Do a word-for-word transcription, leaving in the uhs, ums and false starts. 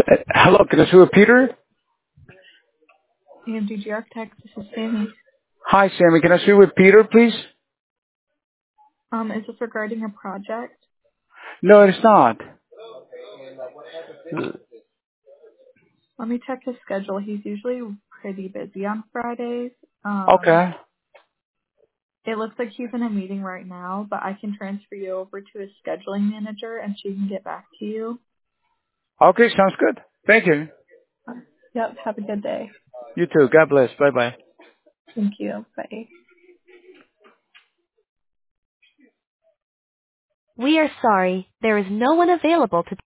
Uh, Hello, can I speak with Peter? A M D G Architects, this is Sammy. Hi, Sammy. Can I speak with Peter, please? Um, is this regarding a project? No, it's not. Let me check his schedule. He's usually pretty busy on Fridays. Um, Okay. it looks like he's in a meeting right now, but I can transfer you over to his scheduling manager and she can get back to you. Okay, sounds good. Thank you. Yep, have a good day. You too. God bless. Bye-bye. Thank you. Bye. We are sorry, there is no one available to